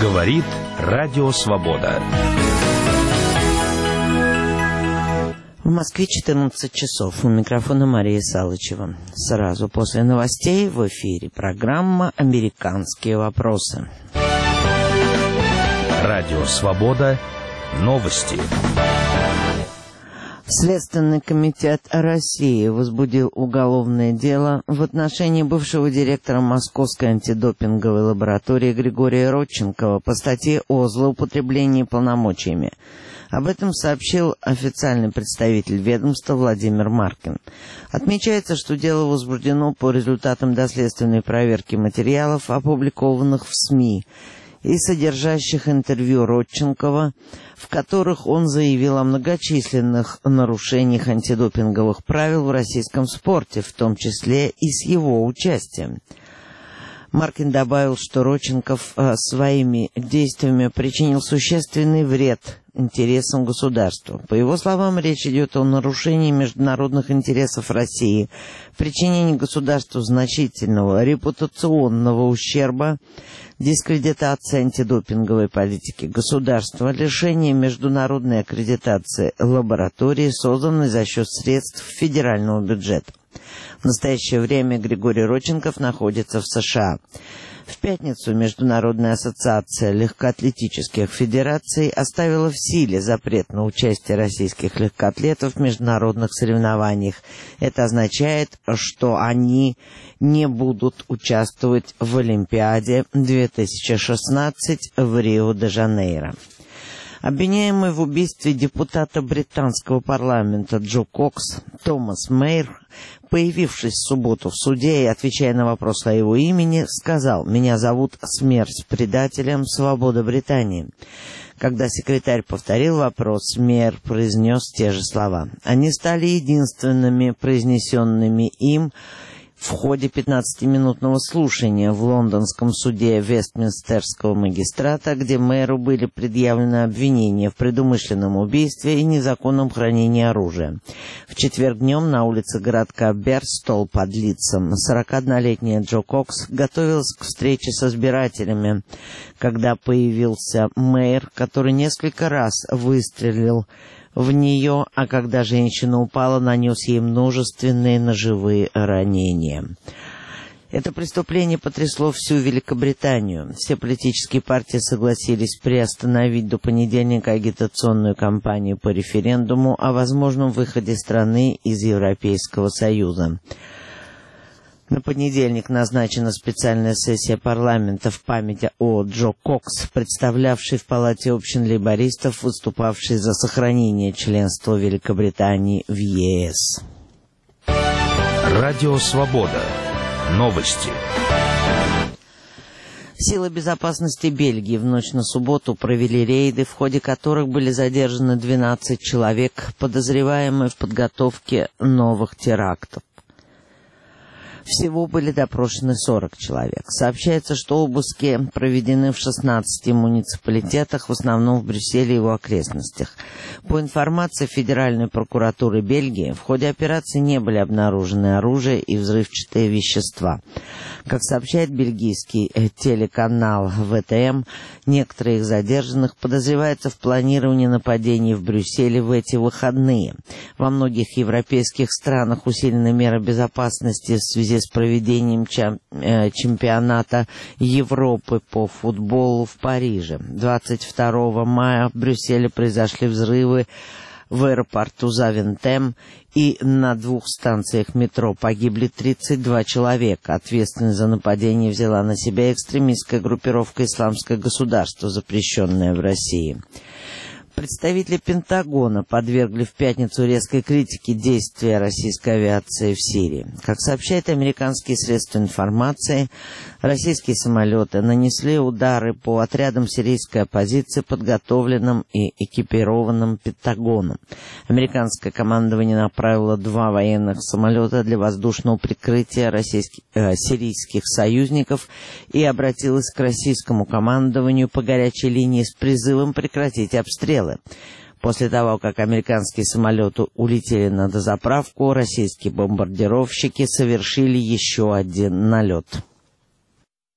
Говорит Радио Свобода. В Москве 14 часов. У микрофона Мария Салычева. Сразу после новостей в эфире программа «Американские вопросы». Радио Свобода. Новости. Следственный комитет России возбудил уголовное дело в отношении бывшего директора Московской антидопинговой лаборатории Григория Родченкова по статье о злоупотреблении полномочиями. Об этом сообщил официальный представитель ведомства Владимир Маркин. Отмечается, что дело возбуждено по результатам доследственной проверки материалов, опубликованных в СМИ, и содержащих интервью Родченкова, в которых он заявил о многочисленных нарушениях антидопинговых правил в российском спорте, в том числе и с его участием. Маркин добавил, что Родченков своими действиями причинил существенный вред интересам государства. По его словам, речь идет о нарушении международных интересов России, причинении государству значительного репутационного ущерба, дискредитации антидопинговой политики государства, лишение международной аккредитации лаборатории, созданной за счет средств федерального бюджета. В настоящее время Григорий Родченков находится в США. В пятницу Международная ассоциация легкоатлетических федераций оставила в силе запрет на участие российских легкоатлетов в международных соревнованиях. Это означает, что они не будут участвовать в Олимпиаде 2016 в Рио-де-Жанейро. Обвиняемый в убийстве депутата британского парламента Джо Кокс Томас Мэйр, появившись в субботу в суде и отвечая на вопрос о его имени, сказал: «Меня зовут смерть предателем, свобода Британии». Когда секретарь повторил вопрос, Мэйр произнес те же слова. Они стали единственными произнесенными им в ходе 15-минутного слушания в лондонском суде Вестминстерского магистрата, где мэру были предъявлены обвинения в предумышленном убийстве и незаконном хранении оружия. В четверг днем на улице городка Берстол под Лидсом 41-летняя Джо Кокс готовилась к встрече с избирателями, когда появился мэр, который несколько раз выстрелил в нее, а когда женщина упала, нанес ей множественные ножевые ранения. Это преступление потрясло всю Великобританию. Все политические партии согласились приостановить до понедельника агитационную кампанию по референдуму о возможном выходе страны из Европейского Союза. На понедельник назначена специальная сессия парламента в память о Джо Кокс, представлявшей в Палате общин лейбористов, выступавшей за сохранение членства Великобритании в ЕС. Радио Свобода. Новости. Силы безопасности Бельгии в ночь на субботу провели рейды, в ходе которых были задержаны 12 человек, подозреваемые в подготовке новых терактов. Всего были допрошены 40 человек. Сообщается, что обыски проведены в 16 муниципалитетах, в основном в Брюсселе и его окрестностях. По информации Федеральной прокуратуры Бельгии, в ходе операции не были обнаружены оружие и взрывчатые вещества. Как сообщает бельгийский телеканал ВТМ, некоторые из задержанных подозреваются в планировании нападений в Брюсселе в эти выходные. Во многих европейских странах усилены меры безопасности в связи с проведением чемпионата Европы по футболу в Париже. 22 мая в Брюсселе произошли взрывы в аэропорту Завентем, и на 2 станциях метро погибли 32 человека. Ответственность за нападение взяла на себя экстремистская группировка «Исламское государство», запрещенное в России. Представители Пентагона подвергли в пятницу резкой критике действия российской авиации в Сирии. Как сообщают американские средства информации, российские самолеты нанесли удары по отрядам сирийской оппозиции, подготовленным и экипированным Пентагоном. Американское командование направило 2 военных самолета для воздушного прикрытия сирийских союзников и обратилось к российскому командованию по горячей линии с призывом прекратить обстрелы. После того, как американские самолеты улетели на дозаправку, российские бомбардировщики совершили еще один налет.